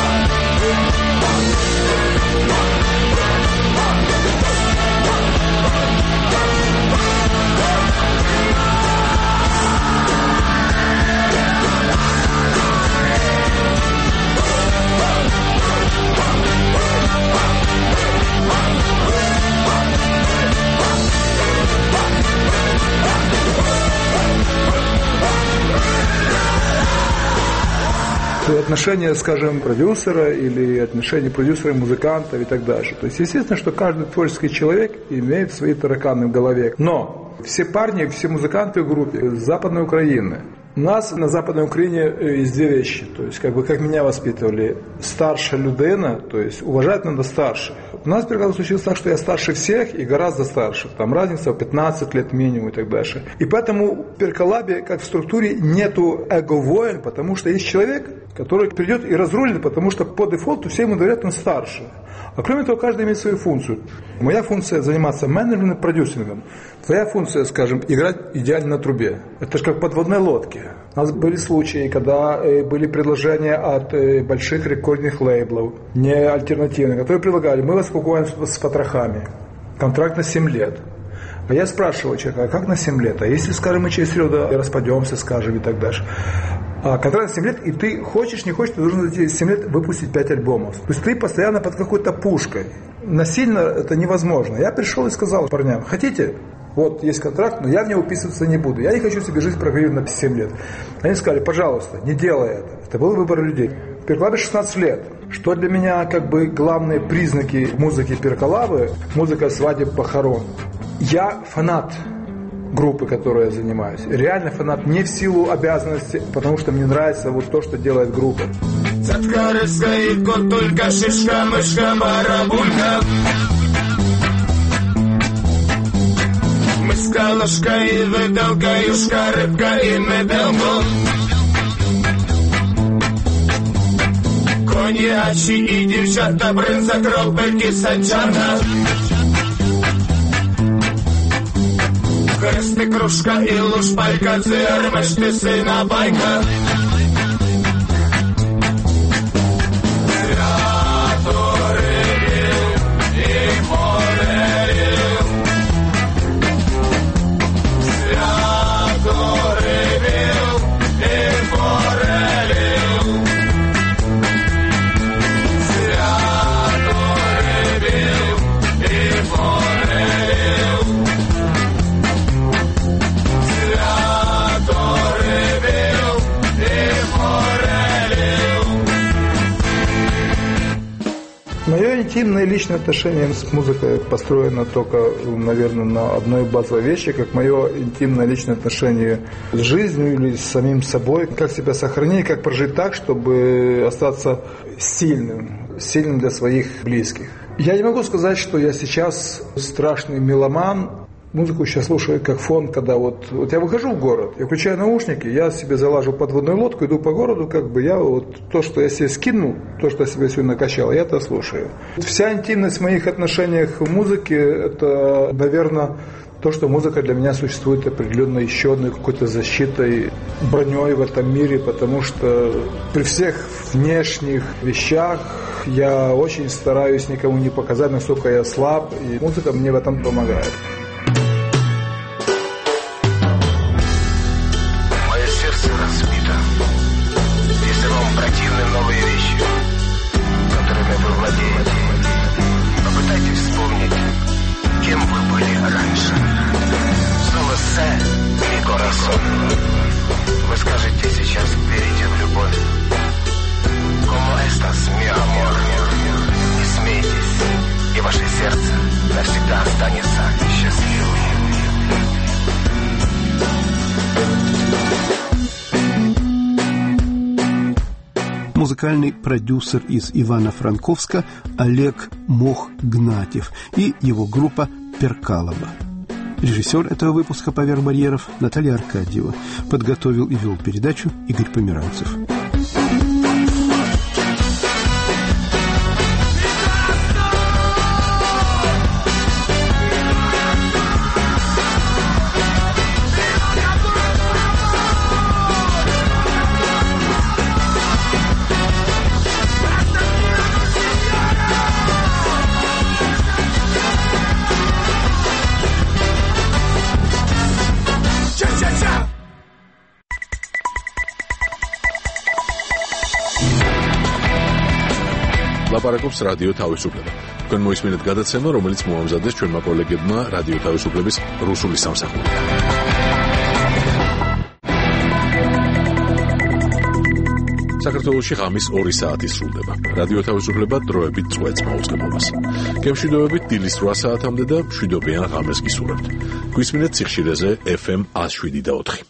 Отношения, скажем, продюсера или отношения продюсера и музыканта и так дальше. То есть, естественно, что каждый творческий человек имеет свои тараканы в голове. Но все парни, все музыканты в группе с Западной Украины. У нас на Западной Украине есть две вещи. То есть, как бы, как меня воспитывали, старша людина, то есть, уважать надо старших. У нас, например, случилось так, что я старше всех и гораздо старше. Там разница в пятнадцать лет минимум и так дальше. И поэтому в перколабе, как в структуре, нету эго-воин, потому что есть человек, который придет и разрулит, потому что по дефолту все ему говорят, он старше. А кроме того, каждый имеет свою функцию. Моя функция – заниматься менеджментом и продюсингом. Твоя функция, скажем, играть идеально на трубе. Это же как в подводной лодке. У нас были случаи, когда были предложения от больших рекордных лейблов, не альтернативных, которые предлагали: мы вас покупаем с потрохами. Контракт на семь лет. А я спрашиваю человека: а как на семь лет? А если, скажем, мы через три года распадемся, скажем, и так дальше? А контракт на семь лет, и ты хочешь, не хочешь, ты должен за эти семь лет выпустить пять альбомов. То есть ты постоянно под какой-то пушкой. Насильно это невозможно. Я пришел и сказал парням: хотите? Вот есть контракт, но я в него уписываться не буду. Я не хочу себе жизнь программировать на семь лет. Они сказали: пожалуйста, не делай это. Это был выбор людей. Перколабе шестнадцать лет. Что для меня как бы главные признаки музыки Перколабы? Музыка свадеб, похорон. Я фанат группы, которой я занимаюсь. Реально фанат, не в силу обязанности, потому что мне нравится вот то, что делает группа. Мыскалушка и выдалка, юшка, рыбка и медалка. Коньячі і дівчата, бринза, кропельки, санчата. Хрести, кружка і лушпайка, дзирмеш ти сина байка. Мое интимное личное отношение с музыкой построено только, наверное, на одной базовой вещи, как мое интимное личное отношение с жизнью или с самим собой. Как себя сохранить, как прожить так, чтобы остаться сильным, сильным для своих близких. Я не могу сказать, что я сейчас страшный меломан. Музыку сейчас слушаю как фон, когда вот, вот я выхожу в город, я включаю наушники, я себе залажу подводную лодку, иду по городу, как бы я вот то, что я себе скинул, то, что я себе сегодня накачал, я это слушаю. Вся интимность в моих отношениях в музыке, это, наверное, то, что музыка для меня существует определенно еще одной какой-то защитой, броней в этом мире, потому что при всех внешних вещах я очень стараюсь никому не показать, насколько я слаб, и музыка мне в этом помогает. Вы скажете сейчас, верите в любовь. Como estas, mi amor? Не смейтесь, и ваше сердце навсегда останется счастливым. Музыкальный продюсер из Ивано-Франковска Олег Мох-Гнатьев и его группа «Перкалаба». Режиссер этого выпуска «Поверх барьеров» Наталья Аркадьева. Подготовил и вел передачу Игорь Померанцев. ლაპარაკობს რადიო თავისუფლება. თქვენ მოისმინეთ გადაცემა, რომელიც მოამზადეს ჩვენმა კოლეგებმა რადიო თავისუფლების რუსული სამსახურიდან. საქართველოში ღამის ორი საათი სრულდება. რადიო თავისუფლება დროებით წვეთს მაუწყებლობას. გემშვიდობებით დილის რვა საათამდე და მშვიდობიან ღამეს გისურვებთ. გვისმინეთ სიხშირეზე ეფ ემ one oh seven point four.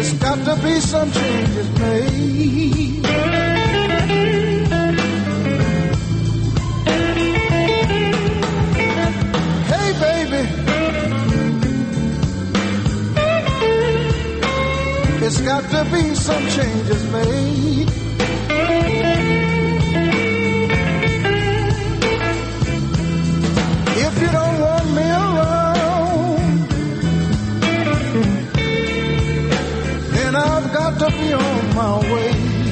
It's got to be some changes made. Hey, baby, it's got to be some changes made. If you don't want me around, then I've got to be on my way.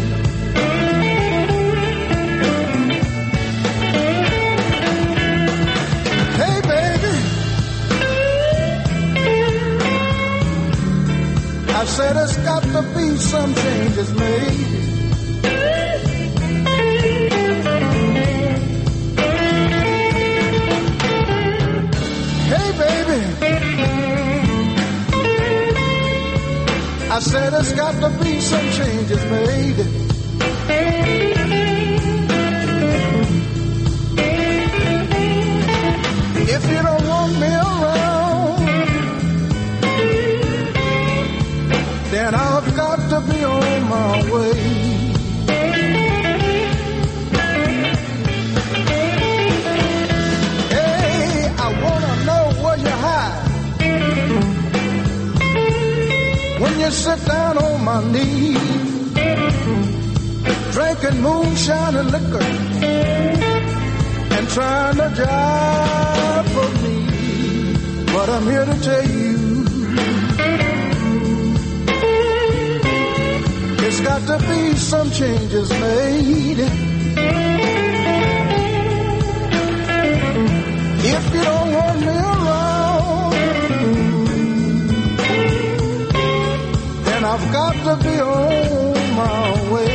Hey, baby, I said it's got to be some changes made. Hey, baby, I said there's got to be some changes made. If you don't want me around, then I've got to be on my way. When you sit down on my knees, drinking moonshine and liquor, and trying to jive for me, but I'm here to tell you, it's got to be some changes made. If you don't want me around, I've got to be on my way.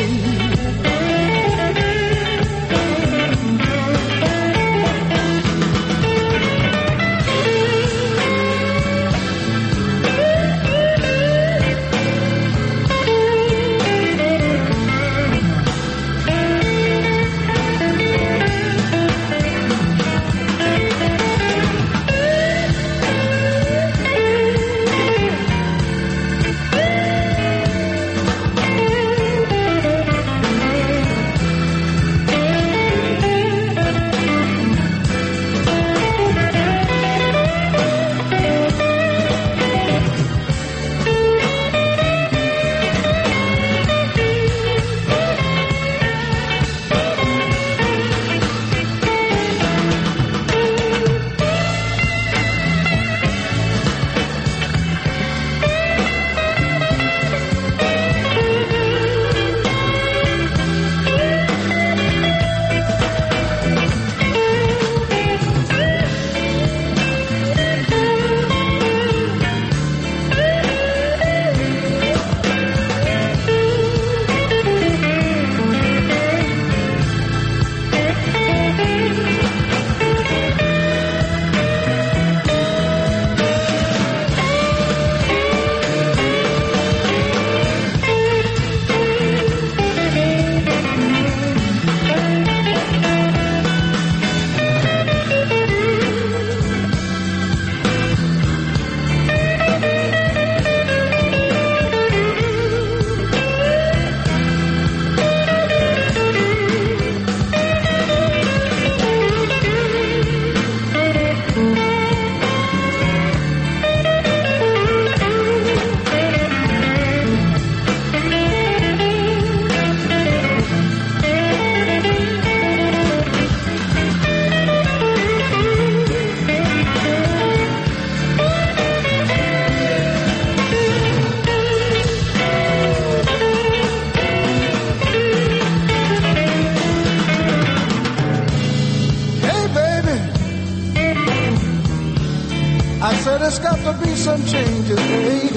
There's got to be some changes made.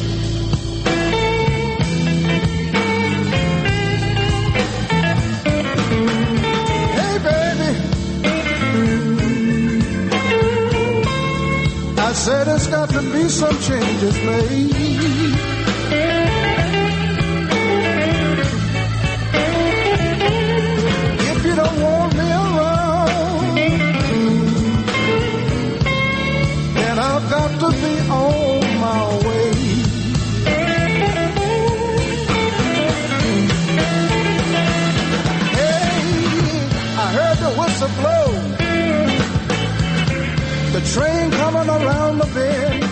Hey, baby, I said there's got to be some changes made. If you don't want me around, then I've got to be on my way. train coming around the bend.